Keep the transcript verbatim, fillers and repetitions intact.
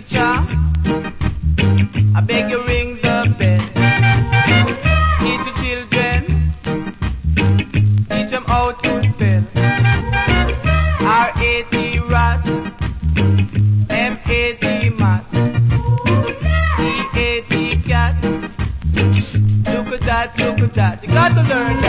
teacher, I beg you ring the bell. Teach your children, teach them how to spell. R A T rat, M A T mat, E A T cat. Look at that, look at that. You got to learn that.